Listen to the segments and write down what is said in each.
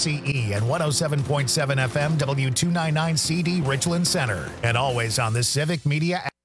KXCE and 107.7 FM W299CD Richland Center. And always on the Civic Media app.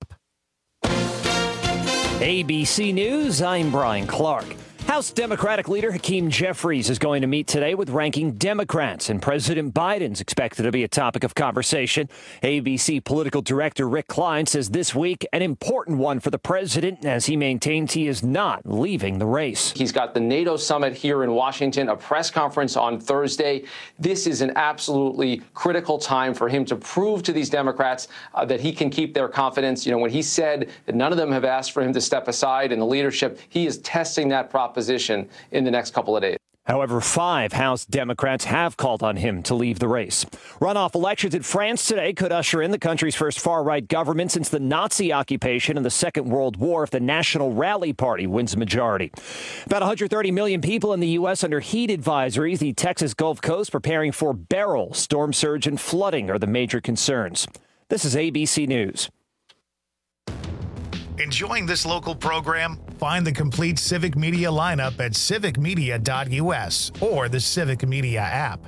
ABC News, I'm Brian Clark. House Democratic leader Hakeem Jeffries is going to meet today with ranking Democrats, and President Biden's expected to be a topic of conversation. ABC political director Rick Klein says this week an important one for the president as he maintains he is not leaving the race. He's got the NATO summit here in Washington, a press conference on Thursday. This is an absolutely critical time for him to prove to these Democrats that he can keep their confidence. You know, when he said that none of them have asked for him to step aside in the leadership, he is testing that proposition in the next couple of days. However, 5 House Democrats have called on him to leave the race. Runoff elections in France today could usher in the country's first far-right government since the Nazi occupation in the Second World War if the National Rally Party wins a majority. About 130 million people in the U.S. under heat advisories. The Texas Gulf Coast preparing for Beryl. Storm surge and flooding are the major concerns. This is ABC News. Enjoying this local program? Find the complete Civic Media lineup at civicmedia.us or the Civic Media app.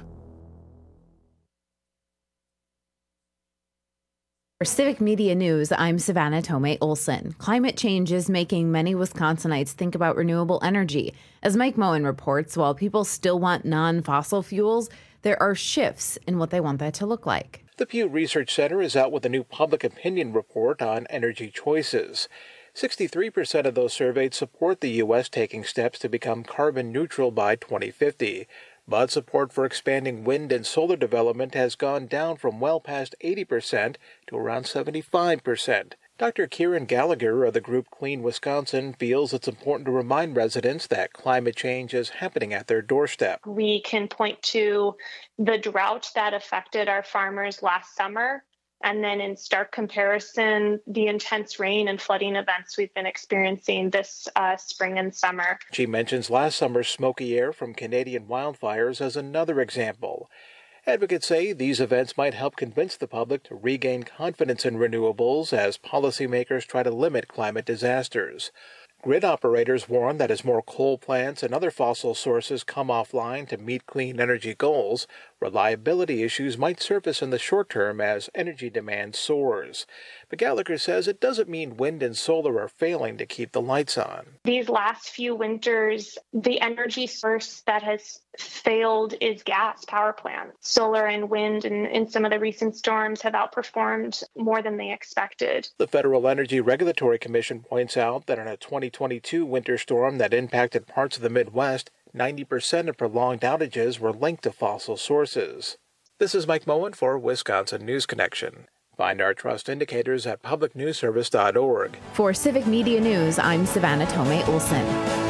For Civic Media News, I'm Savannah Tomei Olson. Climate change is making many Wisconsinites think about renewable energy. As Mike Moen reports, while people still want non-fossil fuels, there are shifts in what they want that to look like. The Pew Research Center is out with a new public opinion report on energy choices. 63% of those surveyed support the U.S. taking steps to become carbon neutral by 2050. But support for expanding wind and solar development has gone down from well past 80% to around 75%. Dr. Kieran Gallagher of the group Clean Wisconsin feels it's important to remind residents that climate change is happening at their doorstep. We can point to the drought that affected our farmers last summer, and then in stark comparison, the intense rain and flooding events we've been experiencing this spring and summer. She mentions last summer's smoky air from Canadian wildfires as another example. Advocates say these events might help convince the public to regain confidence in renewables as policymakers try to limit climate disasters. Grid operators warn that as more coal plants and other fossil sources come offline to meet clean energy goals, reliability issues might surface in the short term as energy demand soars. But Gallagher says it doesn't mean wind and solar are failing to keep the lights on. These last few winters, the energy source that has failed is gas power plants. Solar and wind in some of the recent storms have outperformed more than they expected. The Federal Energy Regulatory Commission points out that in a 2022 winter storm that impacted parts of the Midwest, 90% of prolonged outages were linked to fossil sources. This is Mike Moen for Wisconsin News Connection. Find our trust indicators at publicnewsservice.org. For Civic Media News, I'm Savannah Tomei Olson.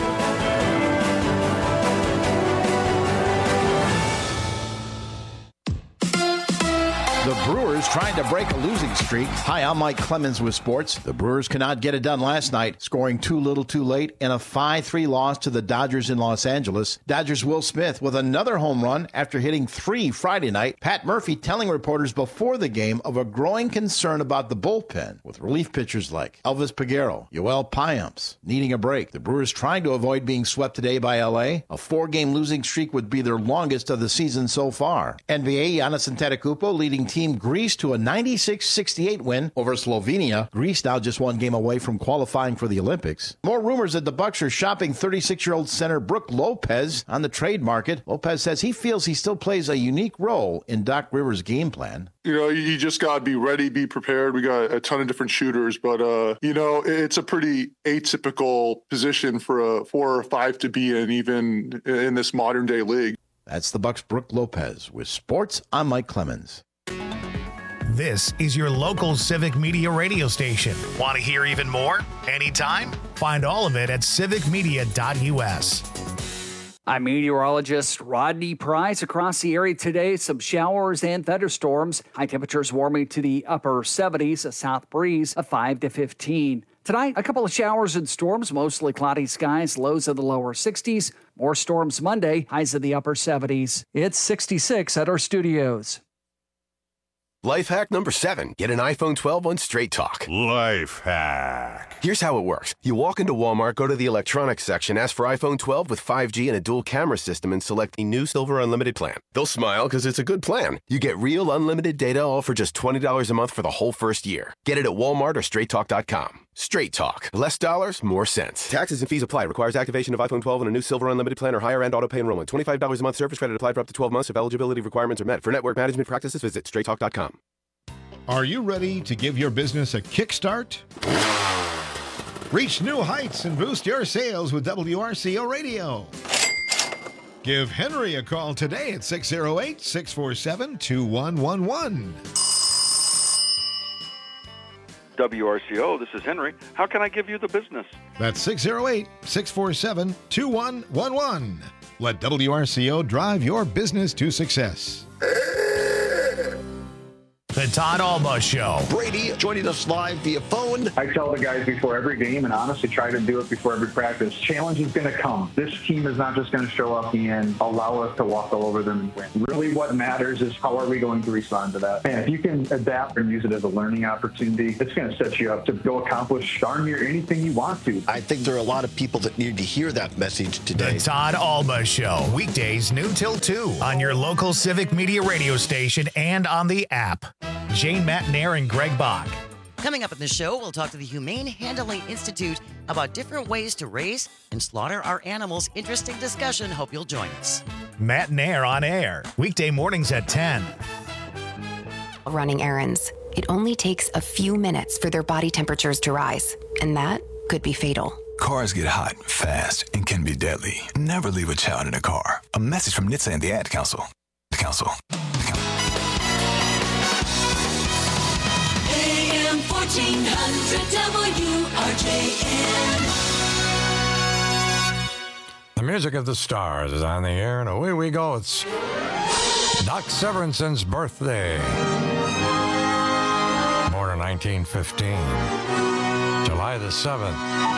The Brewers trying to break a losing streak. Hi, I'm Mike Clemens with sports. The Brewers cannot get it done last night, scoring too little too late in a 5-3 loss to the Dodgers in Los Angeles. Dodgers' Will Smith with another home run after hitting 3 Friday night. Pat Murphy telling reporters before the game of a growing concern about the bullpen, with relief pitchers like Elvis Peguero, Yoel Payamps needing a break. The Brewers trying to avoid being swept today by L.A. A 4-game losing streak would be their longest of the season so far. NBA, Giannis Antetokounmpo leading Team Greece to a 96-68 win over Slovenia. Greece now just 1 game away from qualifying for the Olympics. More rumors that the Bucks are shopping 36-year-old center Brook Lopez on the trade market. Lopez says he feels he still plays a unique role in Doc Rivers' game plan. You know, you just got to be ready, be prepared. We got a ton of different shooters, but, it's a pretty atypical position for a 4 or 5 to be in, even in this modern day league. That's the Bucks' Brook Lopez. With sports, I'm Mike Clemens. This is your local Civic Media radio station. Want to hear even more? Anytime? Find all of it at civicmedia.us. I'm meteorologist Rodney Price. Across the area today, some showers and thunderstorms. High temperatures warming to the upper 70s, a south breeze of 5 to 15. Tonight, a couple of showers and storms, mostly cloudy skies, lows of the lower 60s. More storms Monday, highs of the upper 70s. It's 66 at our studios. Life hack number 7. Get an iPhone 12 on Straight Talk. Life hack. Here's how it works. You walk into Walmart, go to the electronics section, ask for iPhone 12 with 5G and a dual camera system, and select the new Silver Unlimited plan. They'll smile because it's a good plan. You get real unlimited data all for just $20 a month for the whole first year. Get it at Walmart or StraightTalk.com. Straight Talk. Less dollars, more sense. Taxes and fees apply. Requires activation of iPhone 12 and a new Silver Unlimited plan or higher-end auto pay enrollment. $25 a month service credit applied for up to 12 months if eligibility requirements are met. For network management practices, visit StraightTalk.com. Are you ready to give your business a kickstart? Reach new heights and boost your sales with WRCO Radio. Give Henry a call today at 608-647-2111. WRCO, this is Henry. How can I give you the business? That's 608-647-2111. Let WRCO drive your business to success. The Todd Alba Show. Brady joining us live via phone. I tell the guys before every game, and honestly try to do it before every practice, challenge is going to come. This team is not just going to show up and allow us to walk all over them and win. Really what matters is how are we going to respond to that. And if you can adapt and use it as a learning opportunity, it's going to set you up to go accomplish darn near anything you want to. I think there are a lot of people that need to hear that message today. The Todd Alba Show. Weekdays noon till 2 on your local Civic Media radio station and on the app. Jane Matnair and Greg Bach. Coming up in the show, we'll talk to the Humane Handling Institute about different ways to raise and slaughter our animals. Interesting discussion. Hope you'll join us. Matnair on air. Weekday mornings at 10. Running errands. It only takes a few minutes for their body temperatures to rise, and that could be fatal. Cars get hot, fast, and can be deadly. Never leave a child in a car. A message from NHTSA and the Ad Council. AM 1400 WRJN. The Music of the Stars is on the air, and away we go. It's Doc Severinson's birthday. Born in 1915, July the 7th.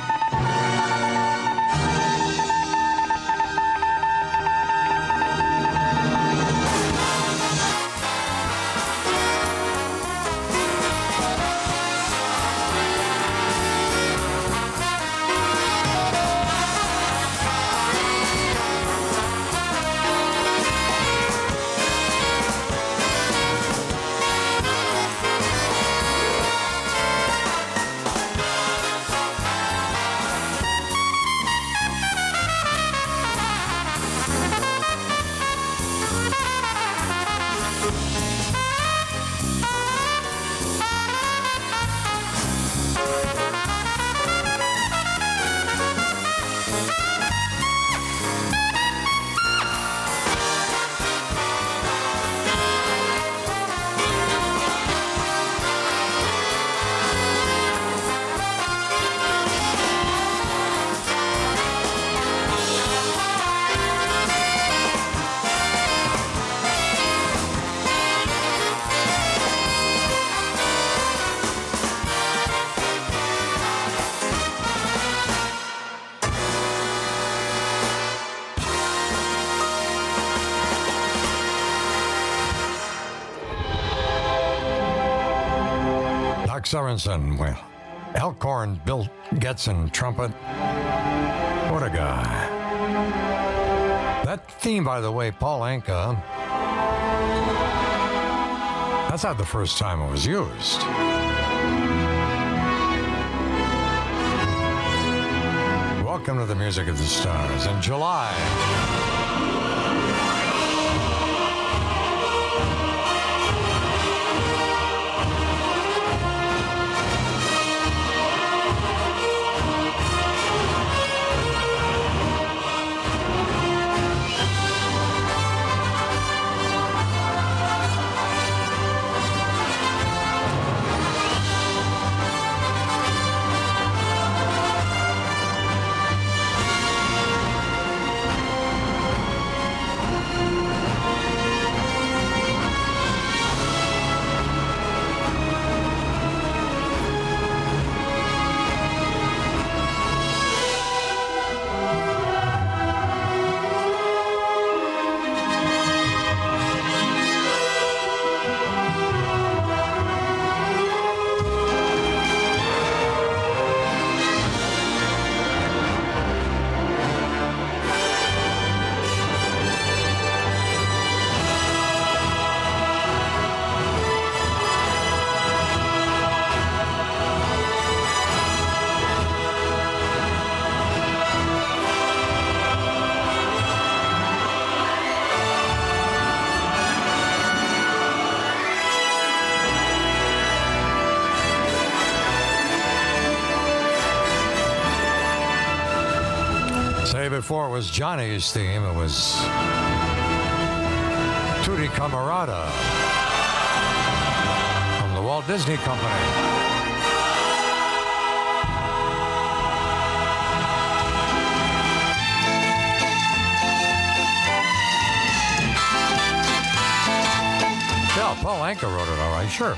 Sorensen, well, Elkhorn, Bill Getson, trumpet. What a guy. That theme, by the way, Paul Anka, that's not the first time it was used. Welcome to the Music of the Stars. In July, before was Johnny's theme. It was Tutti Camarada from the Walt Disney Company. Yeah, Paul Anka wrote it all right, sure.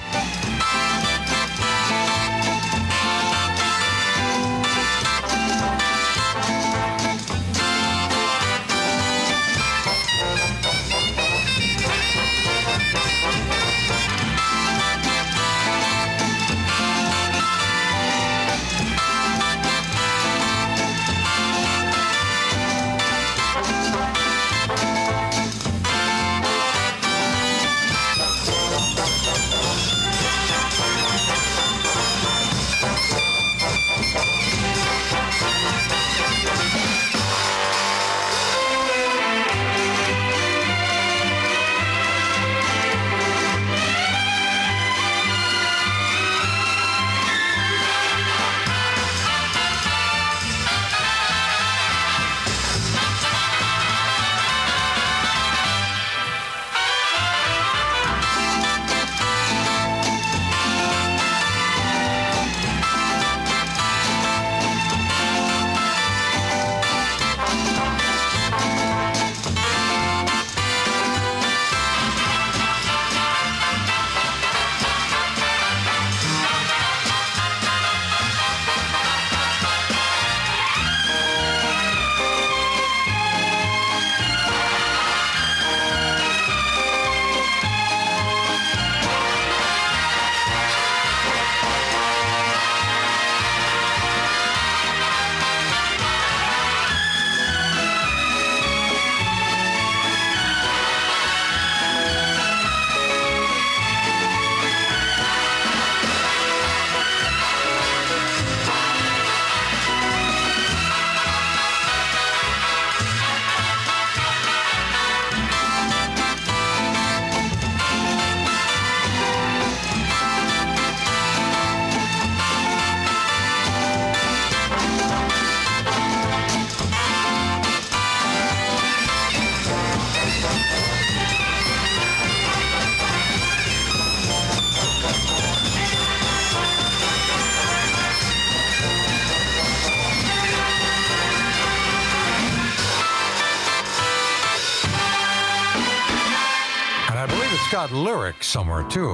Got lyrics somewhere too.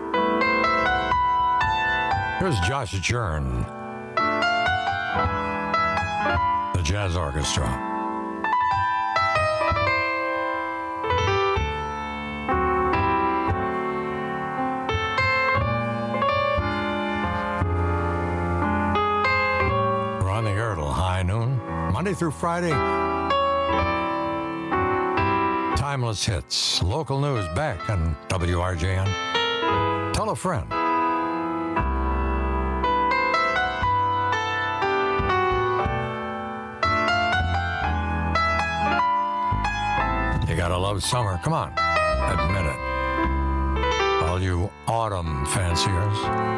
Here's Josh Jern, the Jazz Orchestra. We're on the air till high noon, Monday through Friday. Timeless hits, local news back on WRJN. Tell a friend. You gotta love summer. Come on, admit it. All you autumn fanciers.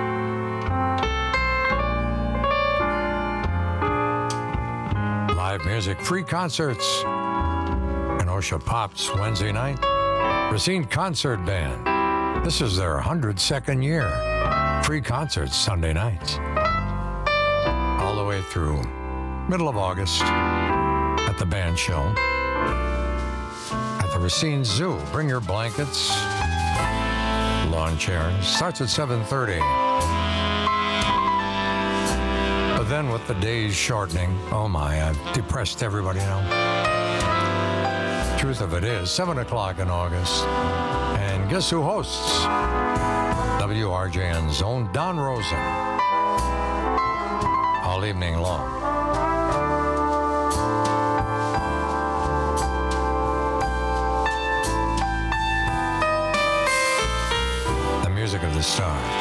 Live music, free concerts. Kenosha Pops Wednesday night. Racine Concert Band. This is their 102nd year. Free concerts Sunday nights. All the way through middle of August at the band show. At the Racine Zoo. Bring your blankets, lawn chairs. Starts at 7:30. But then with the days shortening, oh my, I've depressed everybody now. Truth of it is, 7 o'clock in August. And guess who hosts? WRJN's own Don Rosen. All evening long. The music of the stars.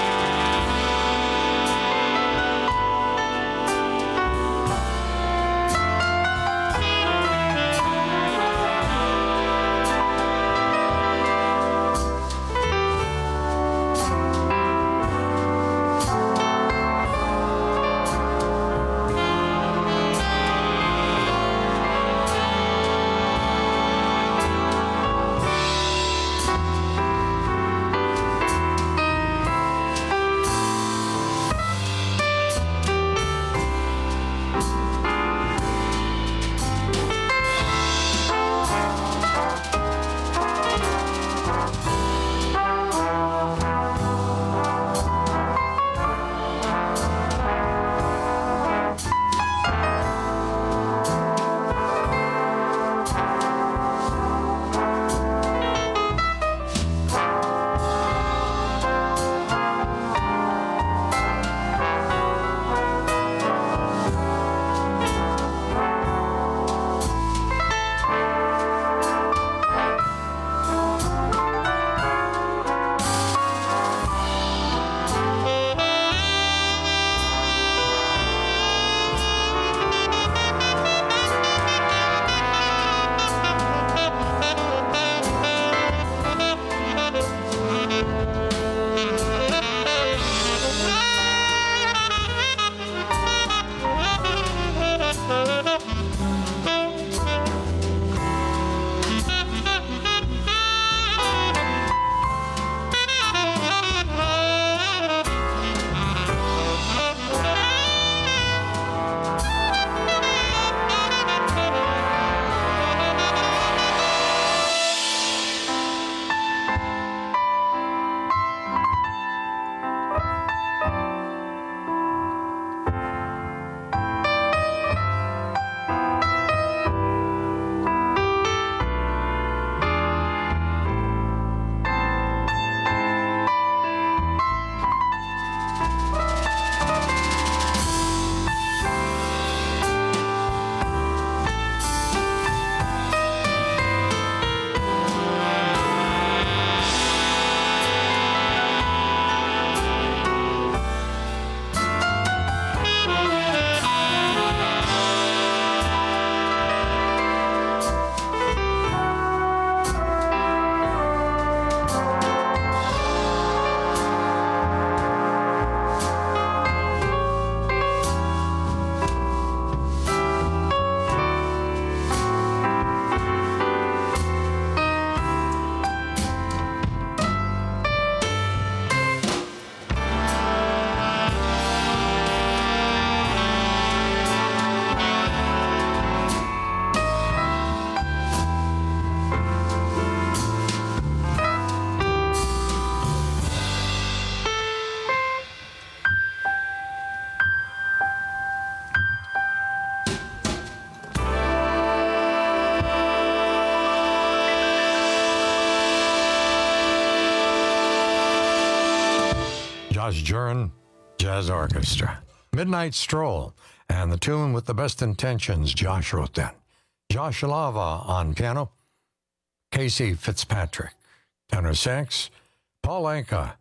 Bas Jurin Jazz Orchestra. Midnight Stroll, and the tune With the Best Intentions, Josh wrote that. Josh Lava on piano. Casey Fitzpatrick, tenor sax. Paul Anka.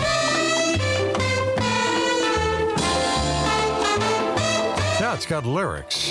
Yeah, it's got lyrics.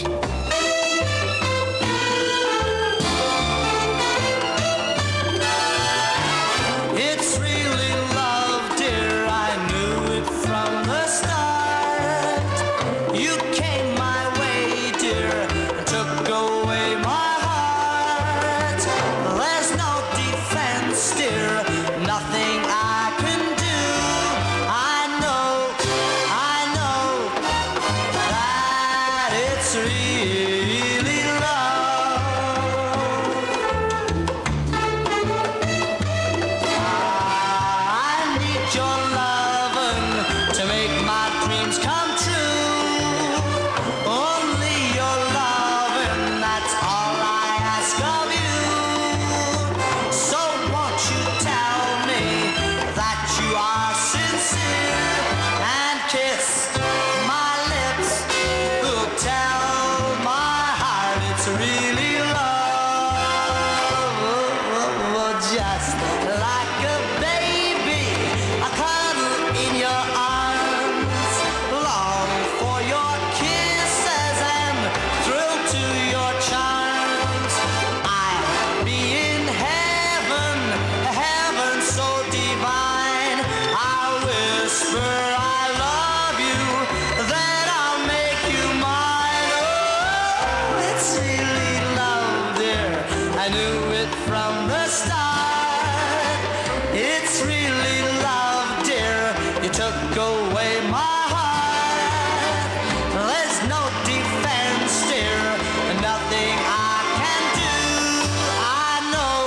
It's really love, dear. I knew it from the start. You came my way, dear, and took away my heart. There's no defense, dear, nothing I can do. I know that it's really love. I need your lovin' to make my dreams come true. Only your lovin', that's all I ask of you. So won't you tell me that you are sincere and kiss my lips? Who'll tell my heart it's really love? Just like a baby, I cuddle in your arms, long for your kisses and thrill to your charms. I'll be in heaven, heaven so divine. I'll whisper I love you, then I'll make you mine. Oh, it's really love, dear. I knew it from the start. It's really love, dear. You took away my heart. There's no defense, dear, nothing I can do. I know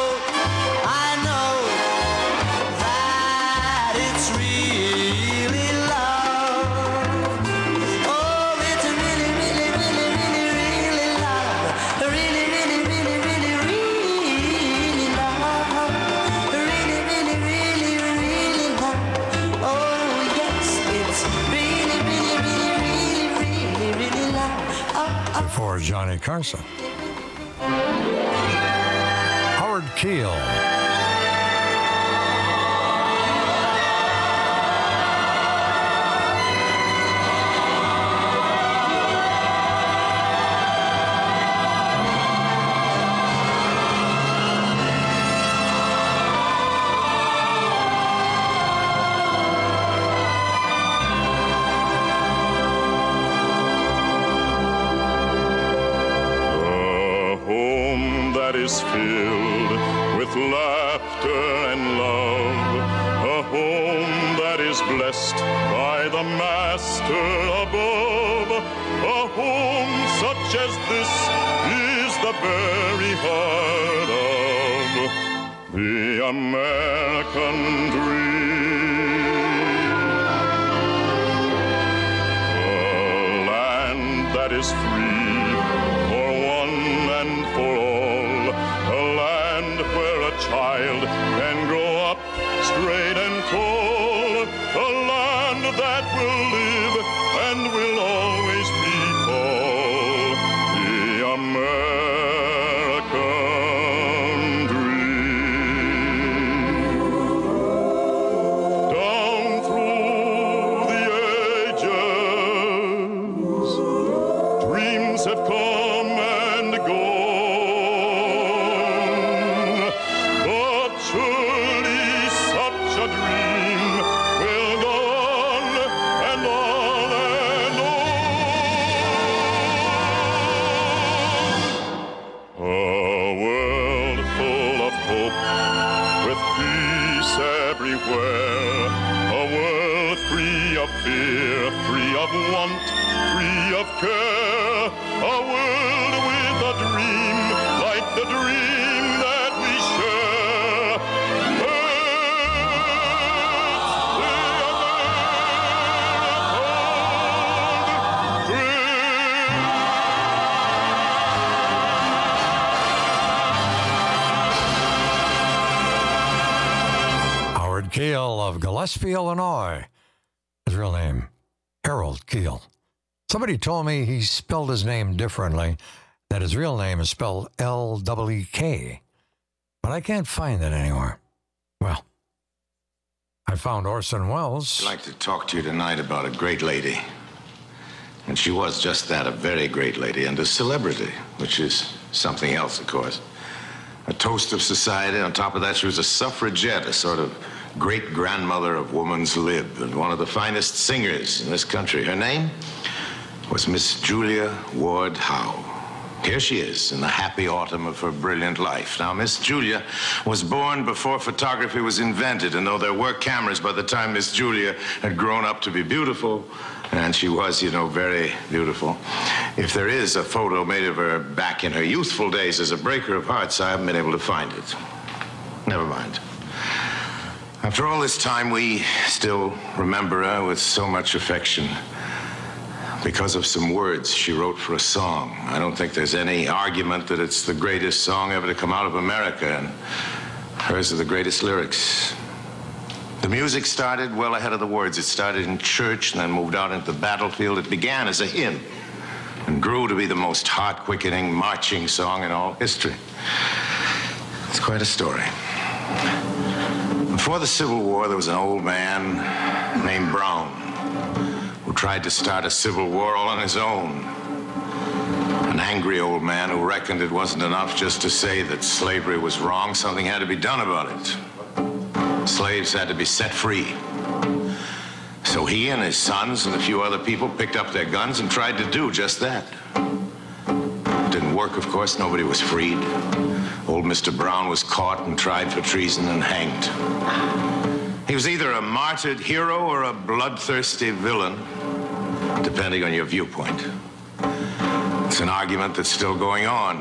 that it's really love. Oh, it's really, really, really, really, really love. Really, really, really, really, really love. Really, really, really, really love. Oh, yes, it's really, really, really, really, really, really love. For Johnny Carson. Howard Keel. A home that is filled with laughter and love. A home that is blessed by the Master above. A home such as this is the very heart of the American dream. A land that is free for one and for all, a land where a child can grow up straight and tall, a land that will live and will always be called the American dream. Down through the ages, dreams have come and gone, but surely such a dream will go on and on and on. A world full of hope with peace everywhere, a world free of fear, free of want, free of care, a world with a dream like the dream that we share. Howard Keel of Gillespie, Illinois. His real name, Harold Keel. Somebody told me he spelled his name differently, that his real name is spelled L-E-E-K. But I can't find it anywhere. Well, I found Orson Welles. I'd like to talk to you tonight about a great lady. And she was just that, a very great lady, and a celebrity, which is something else, of course. A toast of society. On top of that, she was a suffragette, a sort of great-grandmother of woman's lib, and one of the finest singers in this country. Her name was Miss Julia Ward Howe. Here she is in the happy autumn of her brilliant life. Now, Miss Julia was born before photography was invented, and though there were cameras by the time Miss Julia had grown up to be beautiful, and she was, you know, very beautiful, if there is a photo made of her back in her youthful days as a breaker of hearts, I haven't been able to find it. Never mind. After all this time, we still remember her with so much affection because of some words she wrote for a song. I don't think there's any argument that it's the greatest song ever to come out of America, and hers are the greatest lyrics. The music started well ahead of the words. It started in church and then moved out into the battlefield. It began as a hymn and grew to be the most heart-quickening marching song in all history. It's quite a story. Before the Civil War, there was an old man named Brown who tried to start a civil war all on his own. An angry old man who reckoned it wasn't enough just to say that slavery was wrong. Something had to be done about it. Slaves had to be set free. So he and his sons and a few other people picked up their guns and tried to do just that. It didn't work, of course. Nobody was freed. Old Mr. Brown was caught and tried for treason and hanged. He was either a martyred hero or a bloodthirsty villain, depending on your viewpoint. It's an argument that's still going on.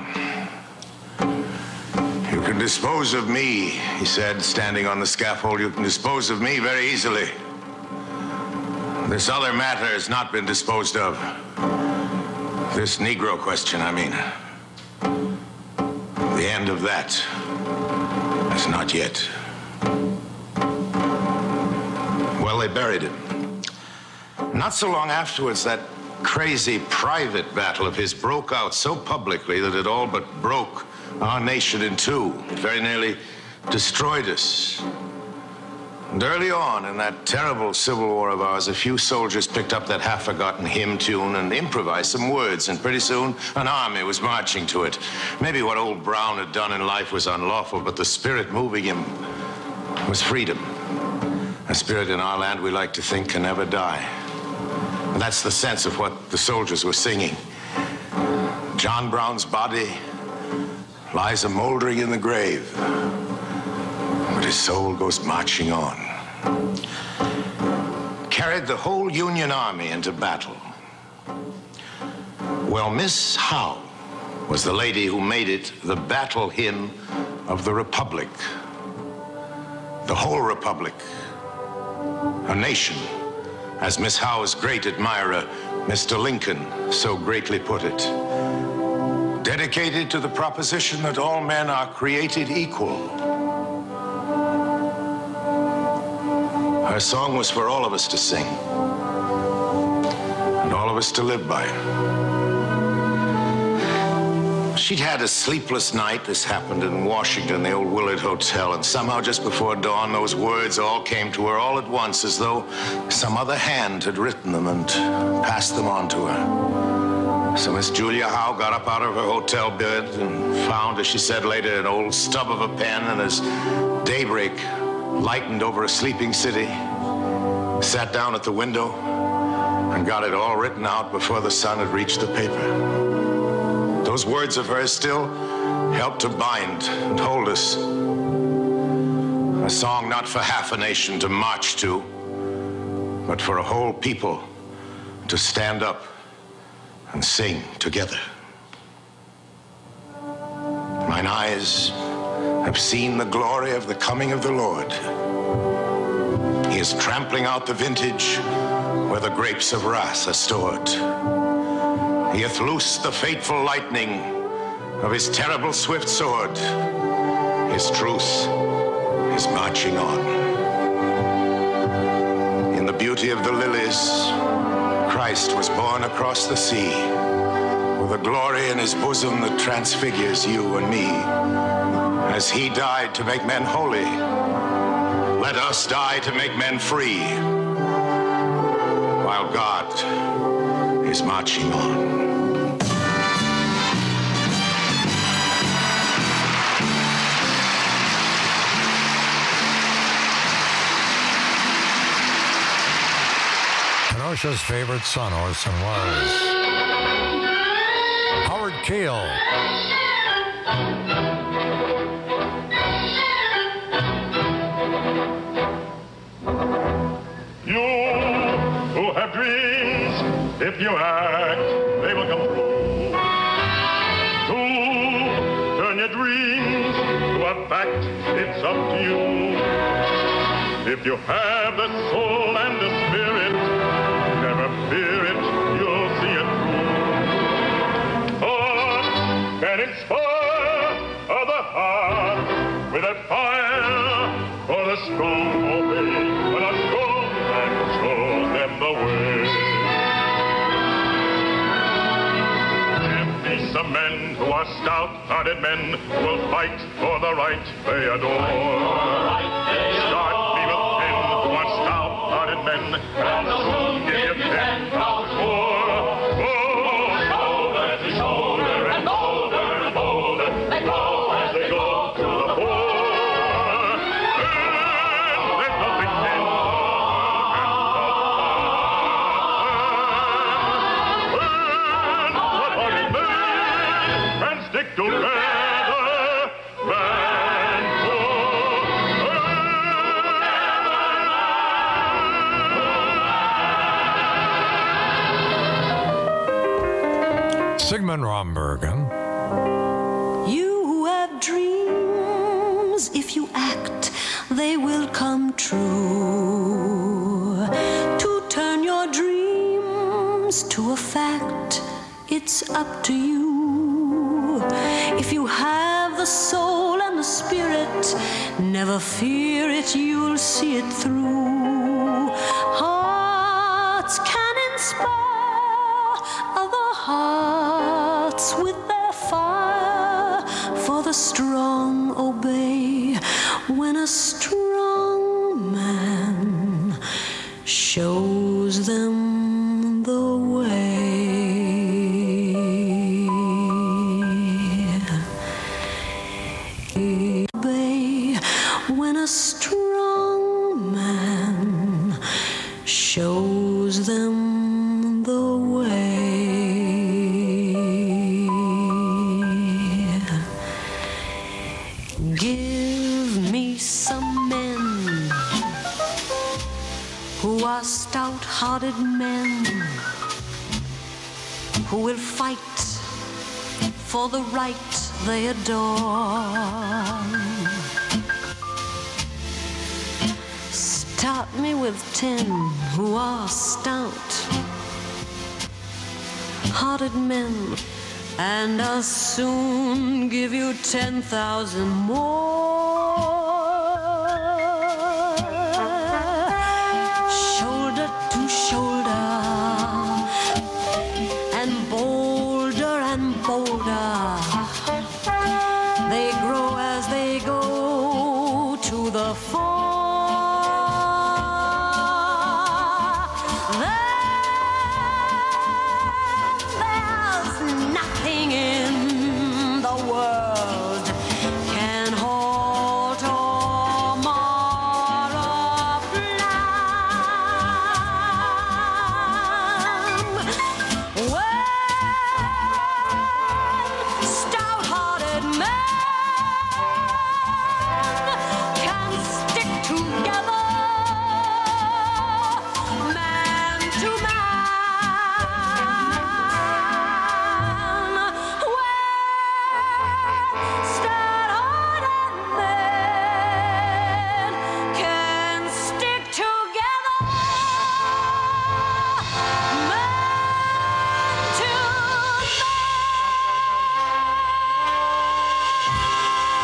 You can dispose of me, he said, standing on the scaffold. You can dispose of me very easily. This other matter has not been disposed of. This Negro question, I mean. The end of that is not yet. Well, they buried him. Not so long afterwards, that crazy private battle of his broke out so publicly that it all but broke our nation in two. It very nearly destroyed us. And early on in that terrible Civil War of ours, a few soldiers picked up that half-forgotten hymn tune and improvised some words, and pretty soon an army was marching to it. Maybe what old Brown had done in life was unlawful, but the spirit moving him was freedom. A spirit in our land we like to think can never die. And that's the sense of what the soldiers were singing. John Brown's body lies a-moldering in the grave, but his soul goes marching on. Carried the whole Union Army into battle. Well, Miss Howe was the lady who made it the battle hymn of the Republic. The whole Republic. A nation, as Miss Howe's great admirer, Mr. Lincoln, so greatly put it. Dedicated to the proposition that all men are created equal. Her song was for all of us to sing, and all of us to live by. She'd had a sleepless night. This happened in Washington, the old Willard Hotel, and somehow just before dawn, those words all came to her all at once, as though some other hand had written them and passed them on to her. So Miss Julia Howe got up out of her hotel bed and found, as she said later, an old stub of a pen, and as daybreak lightened over a sleeping city, sat down at the window and got it all written out before the sun had reached the paper. Those words of hers still help to bind and hold us. A song not for half a nation to march to, but for a whole people to stand up and sing together. Mine eyes have seen the glory of the coming of the Lord. He is trampling out the vintage where the grapes of wrath are stored. He hath loosed the fateful lightning of his terrible swift sword. His truth is marching on. In the beauty City of the lilies, Christ was born across the sea, with a glory in his bosom that transfigures you and me. As he died to make men holy, let us die to make men free, while God is marching on. Kenosha's favorite son, Orson, was Howard Keel. You who have dreams, if you act, they will come true. To turn your dreams to a fact, it's up to you. If you have the soul and the spirit, never fear it, you'll see it through. Thought can inspire the heart with a fire for the strong obey, when a strong man shows them the way. Give me some men who are stout-hearted men, who will fight for the right they adore. Start me with men who are stout-hearted men, and soon give you 10,000 more. Oh, shoulder to shoulder, and bolder and bolder, they go as they go to the fore. And there's nothing in the hands of hard-hearted men, and stick together. Sigmund Rombergen. You who have dreams, if you act, they will come true. To turn your dreams to a fact, it's up to you. If you have the soul and the spirit, never fear it, you'll see it through. Hearts can inspire other hearts with their fire, for the strong obey when a strong man shows them the way. Obey when a strong man shows them the way. Give me some men who are stout-hearted men, who will fight for the right they adore. Start me with 10 who are stout-hearted men, and I'll soon give you 10,000 more. Shoulder to shoulder, and bolder and bolder, they grow as they go to the fore.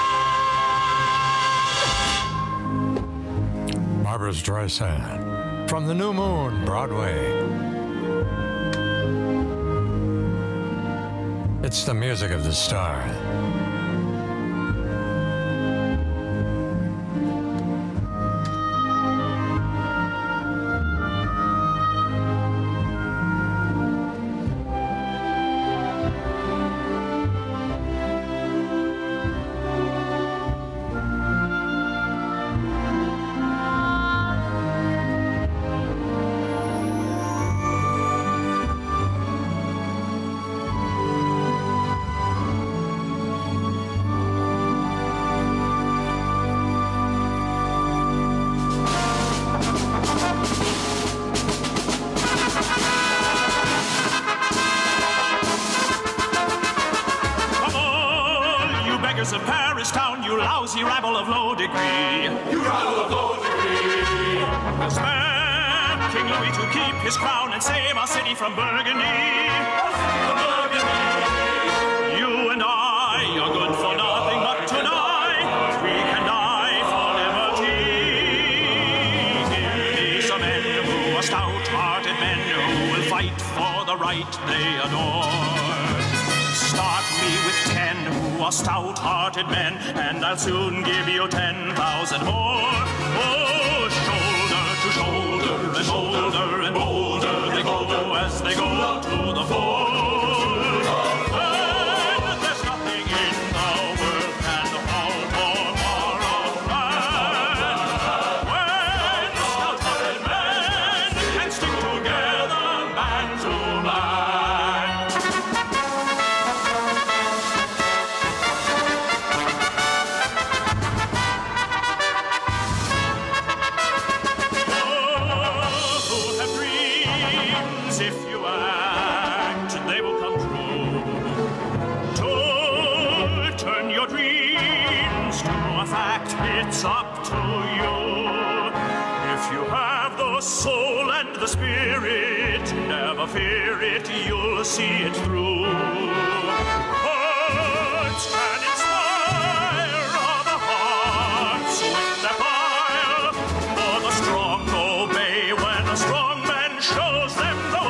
Streisand. from the New Moon, Broadway. It's the music of the stars. Of Paris town, you lousy rabble of low degree. You rabble of low degree. Spare King Louis to keep his crown and save our city from Burgundy. From Burgundy. You and I are good for nothing but to die. We can die for liberty. Give me some men who are stout-hearted men who will fight for the right they adore. Start me with 10 who are stout-hearted men, and I'll soon give you 10,000 more. Oh, shoulder to shoulder and bolder and bolder they go as they go to the fore. And there's nothing in the world can call for more of man. When stout-hearted men can stick together, man to man. It's up to you. If you have the soul and the spirit, never fear it, you'll see it through. Words can inspire other hearts with their fire, for the strong obey when a strong man shows them the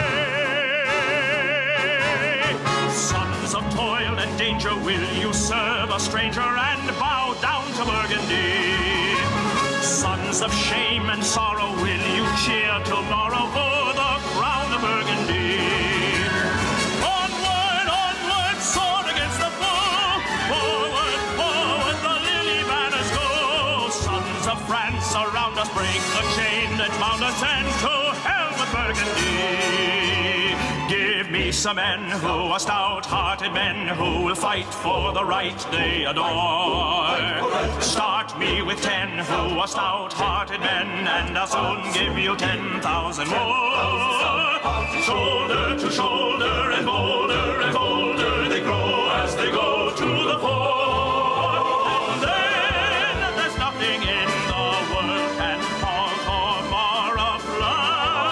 way. Sons of toil and danger, will you serve a stranger and bow down to Burgundy? Sons of shame and sorrow, will you cheer tomorrow for the crown of Burgundy? Onward, onward, sword against the foe. Forward, forward, the lily banners go. Sons of France around us, break the chain that bound us, and to hell with Burgundy. Give me some men who are stout-hearted men who will fight for the right they adore. Start me with 10 who are stout-hearted men, and I'll soon give you 10,000 more. Shoulder to shoulder and bolder they grow as they go to the fore. And then there's nothing in the world can call for more of love.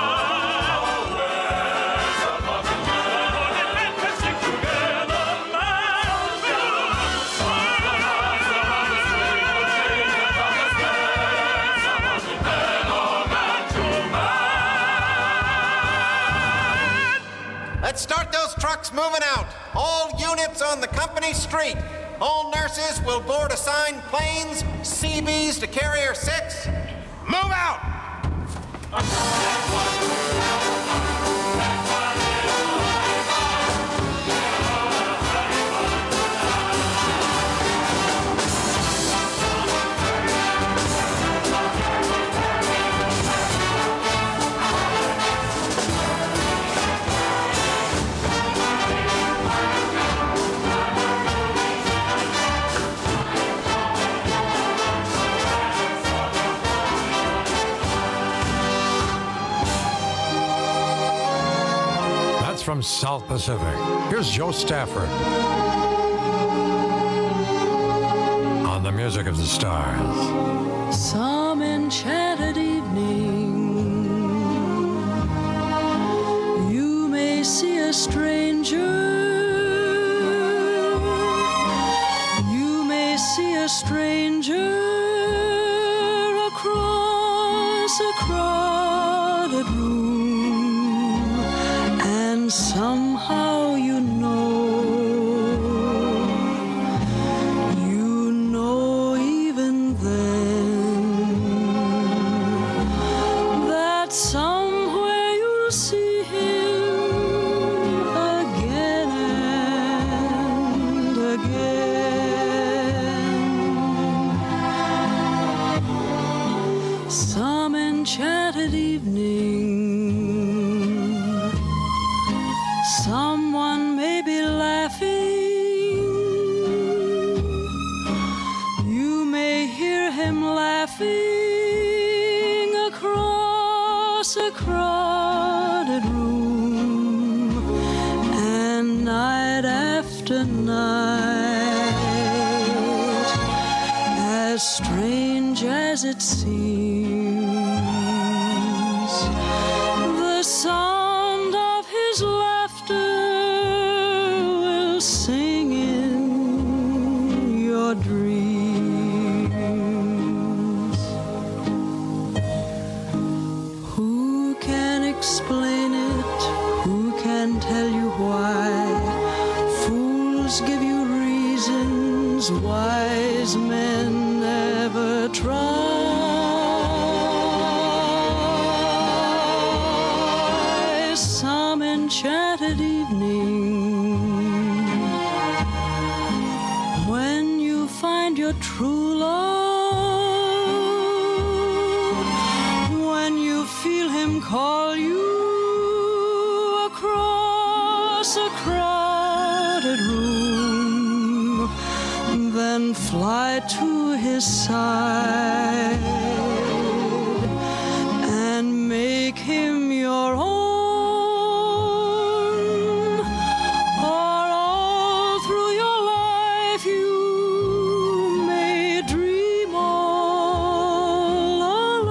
Let's start those trucks moving out. All units on the company street. All nurses will board assigned planes, CBs to Carrier 6. Move out! From South Pacific, here's Joe Stafford on the music of the stars. Some enchanted evening, you may see a stranger. You may see a stranger across some enchanted evening. Someone may be laughing. You may hear him laughing across a crowded room, and night after night, as strange as it seems, the sound of his laughter will sing in your dreams. Who can explain it? Who can tell you why? Fools give you reasons, wise men never try. Some enchanted evening, when you find your true love, when you feel him call you across a crowded room, then fly to his side and make him your own. Or all through your life you may dream all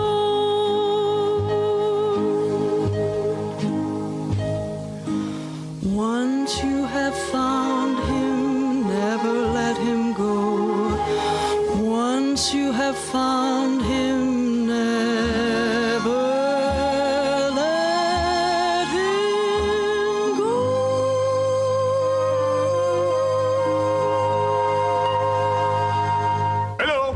alone. Once you have found him, never let him go. Once you have found him, never let him go. Hello.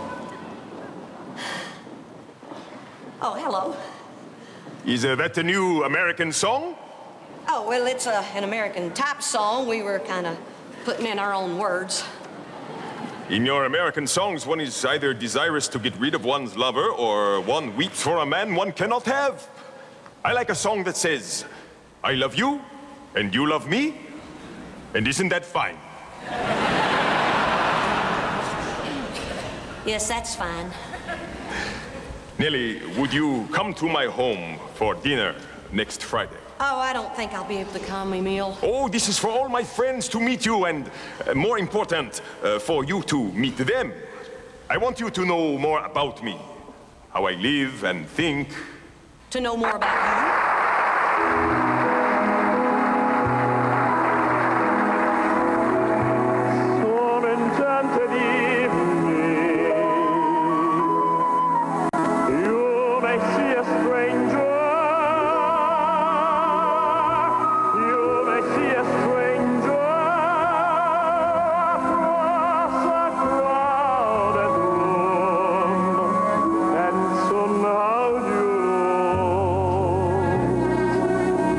Oh, hello. Is that the new American song? Oh, well, it's an American type song. We were kind of putting in our own words. In your American songs, one is either desirous to get rid of one's lover or one weeps for a man one cannot have. I like a song that says, I love you and you love me, and isn't that fine? Yes, that's fine. Nellie, would you come to my home for dinner next Friday? Oh, I don't think I'll be able to come, Emil. Oh, this is for all my friends to meet you, and more important, for you to meet them. I want you to know more about me, how I live and think. To know more about you? Some enchanted evening, you may see a stranger. You may see a stranger across a crowded room, and somehow you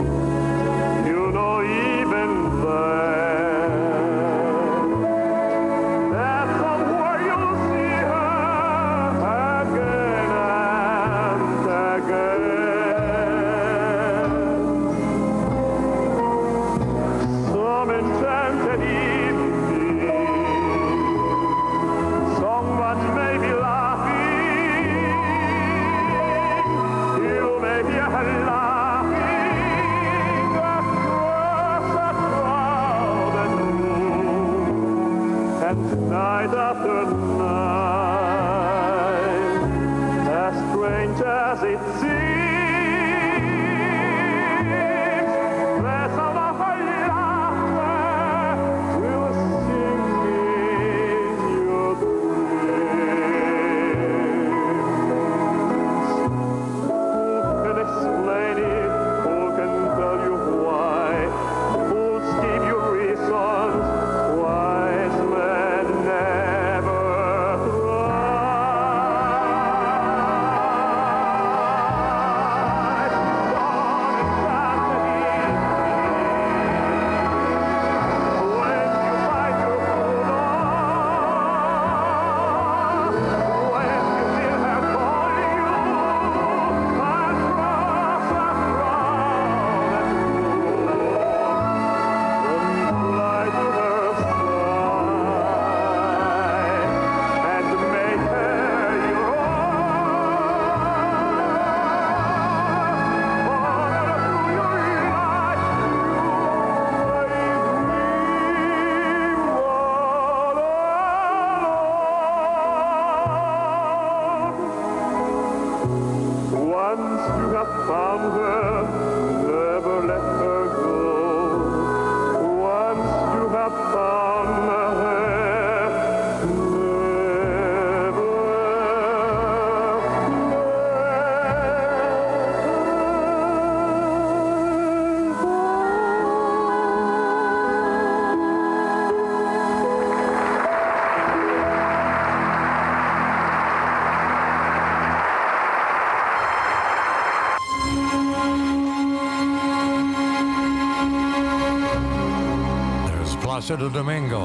Placido Domingo.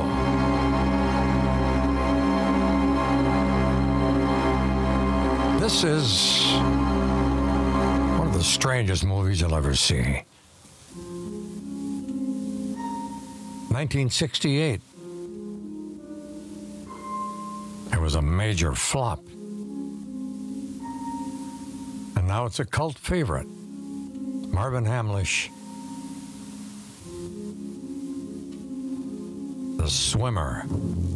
This is one of the strangest movies you'll ever see. 1968. It was a major flop. And now it's a cult favorite. Marvin Hamlish, The Swimmer.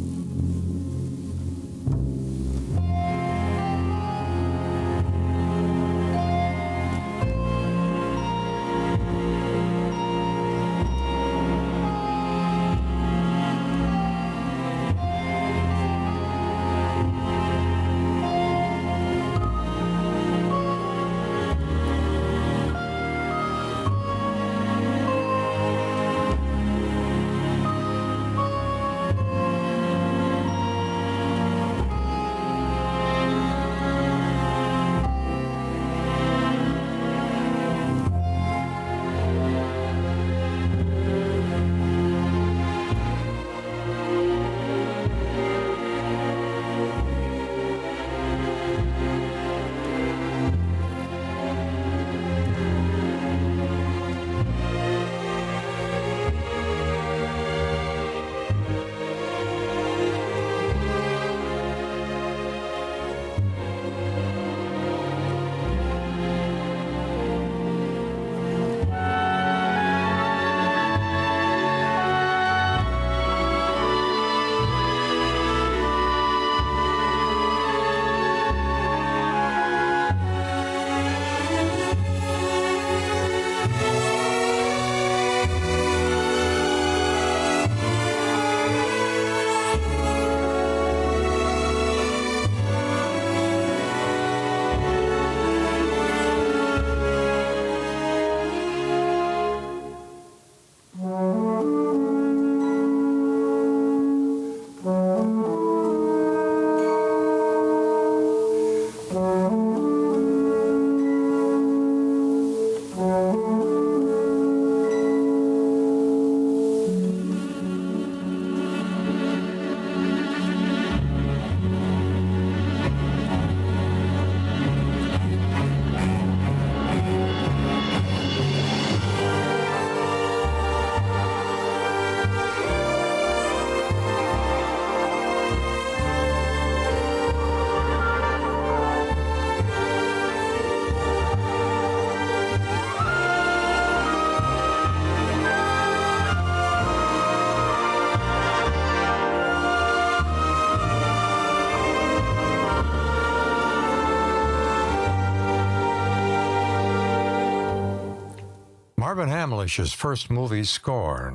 Marvin Hamlish's first movie score,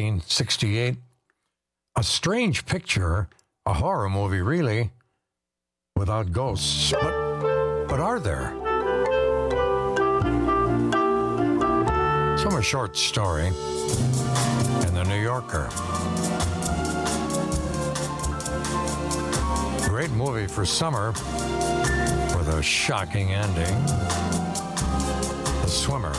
1968. A strange picture, a horror movie, really, without ghosts. But are there? From a short story in The New Yorker. Great movie for summer with a shocking ending. The Swimmer.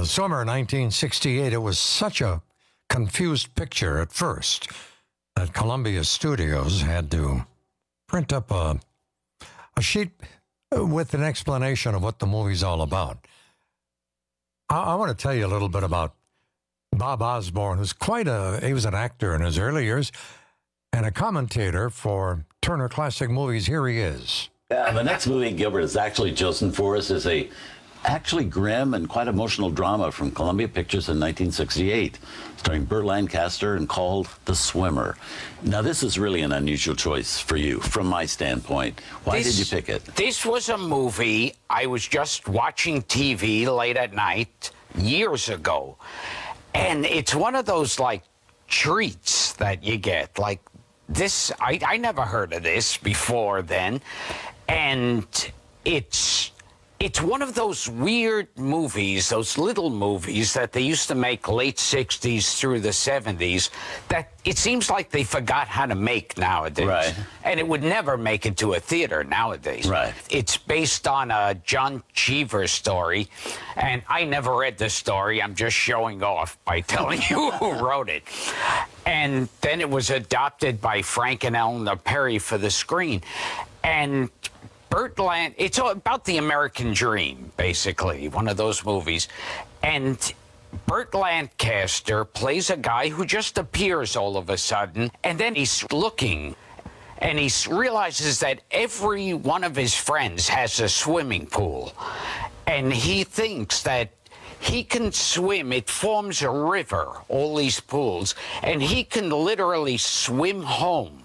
The Swimmer, 1968. It was such a confused picture at first that Columbia Studios had to print up a sheet with an explanation of what the movie's all about. I want to tell you a little bit about Bob Osborne, who's he was an actor in his early years and a commentator for Turner Classic Movies. Here he is. The next movie Gilbert has actually chosen for us is a actually grim and quite emotional drama from Columbia Pictures in 1968, starring Burt Lancaster and called The Swimmer. Now, this is really an unusual choice for you, from my standpoint. Why did you pick it? This was a movie I was just watching TV late at night years ago, and it's one of those, like, treats that you get. Like, this, I never heard of this before then, and it's one of those weird movies, those little movies that they used to make late 60s through the 70s that it seems like they forgot how to make nowadays. Right. And it would never make it to a theater nowadays. Right. It's based on a John Cheever story, and I never read the story. I'm just showing off by telling you who wrote it. And then it was adopted by Frank and Eleanor Perry for the screen. And it's all about the American dream, basically, one of those movies. And Burt Lancaster plays a guy who just appears all of a sudden, and then he's looking, and he realizes that every one of his friends has a swimming pool. And he thinks that he can swim. It forms a river, all these pools, and he can literally swim home.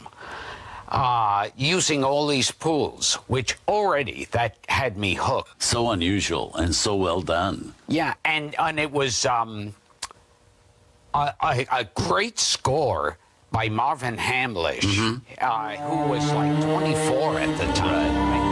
Using all these pools, which already that had me hooked. So unusual and so well done. Yeah, and it was a great score by Marvin Hamlish, who was like 24 at the time.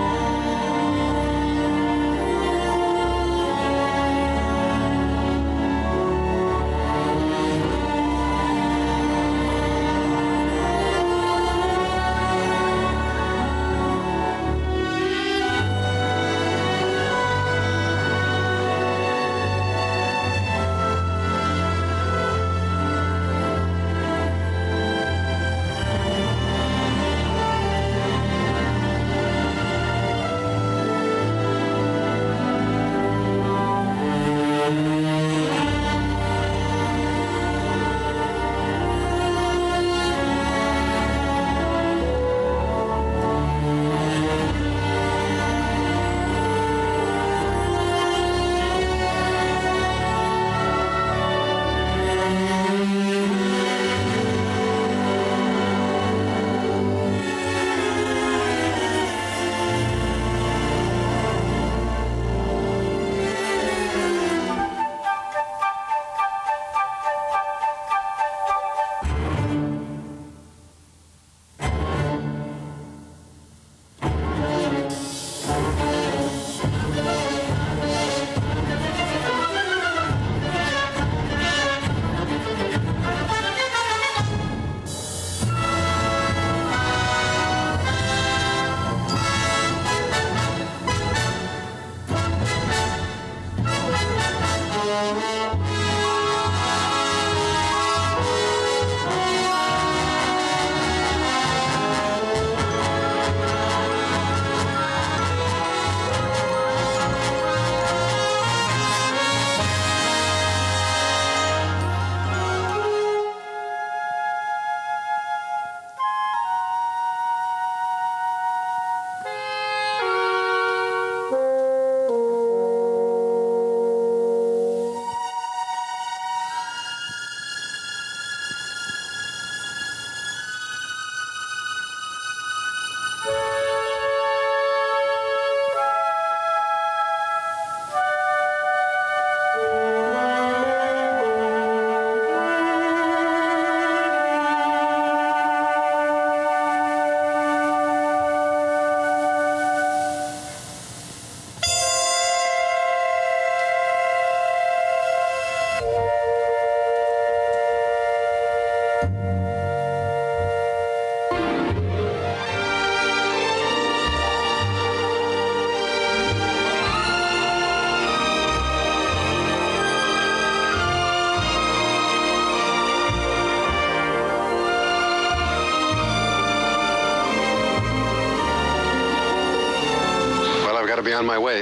be on my way.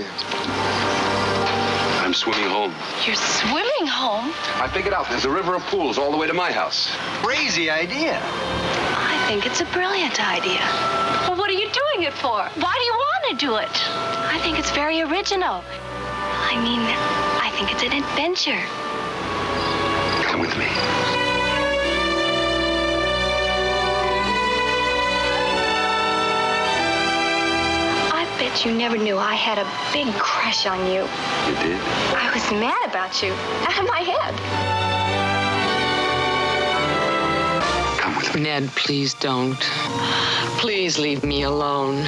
I'm swimming home. You're swimming home? I figured out there's a river of pools all the way to my house. Crazy idea. I think it's a brilliant idea. Well, what are you doing it for? Why do you want to do it? I think it's very original. I mean, I think it's an adventure. Come with me. I bet you never knew I had a big crush on you. You did? I was mad about you. Out of my head. Ned, please don't. Please leave me alone.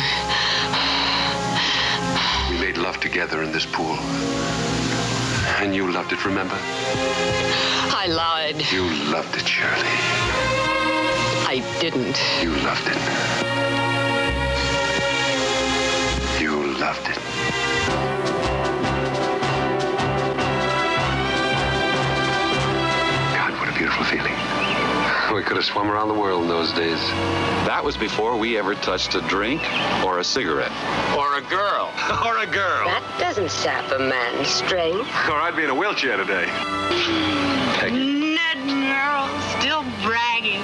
We made love together in this pool. And you loved it, remember? I lied. You loved it, Shirley. I didn't. You loved it. You loved it. God, what a beautiful feeling. We could have swum around the world in those days. That was before we ever touched a drink or a cigarette. Or a girl. Or a girl. That doesn't sap a man's strength. Or I'd be in a wheelchair today. Peggy. Ned Merrill, still bragging.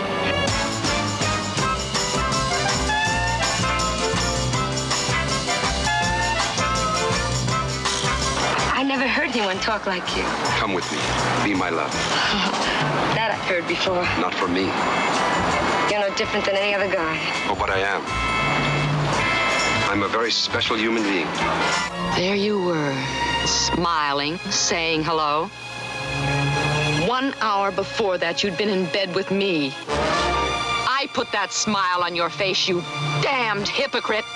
I never heard anyone talk like you. Come with me. Be my love. That I've heard before. Not for me. You're no different than any other guy. Oh, but I am. I'm a very special human being. There you were, smiling, saying hello. 1 hour before that, you'd been in bed with me. I put that smile on your face, you damned hypocrite.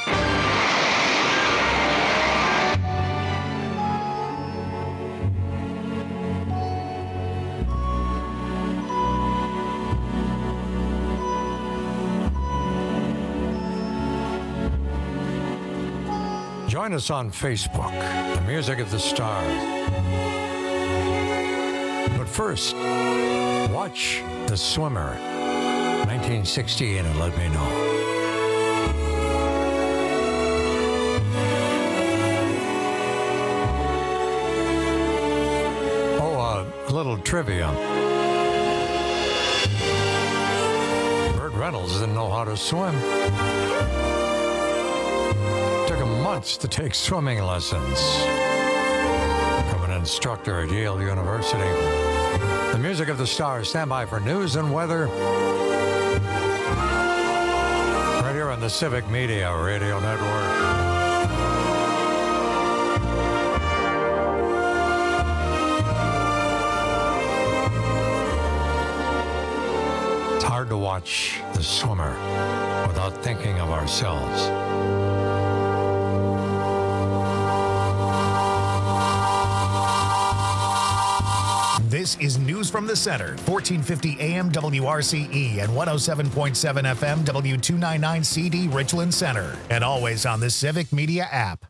Join us on Facebook, The Music of the Stars. But first, watch The Swimmer, 1968, and let me know. Oh, a little trivia. Burt Reynolds didn't know how to swim. Took him months to take swimming lessons from an instructor at Yale University. The Music of the Stars. Stand by for news and weather. Right here on the Civic Media Radio Network. It's hard to watch The Swimmer without thinking of ourselves. This is News from the Center, 1450 AM WRCE and 107.7 FM W299CD Richland Center, and always on the Civic Media app.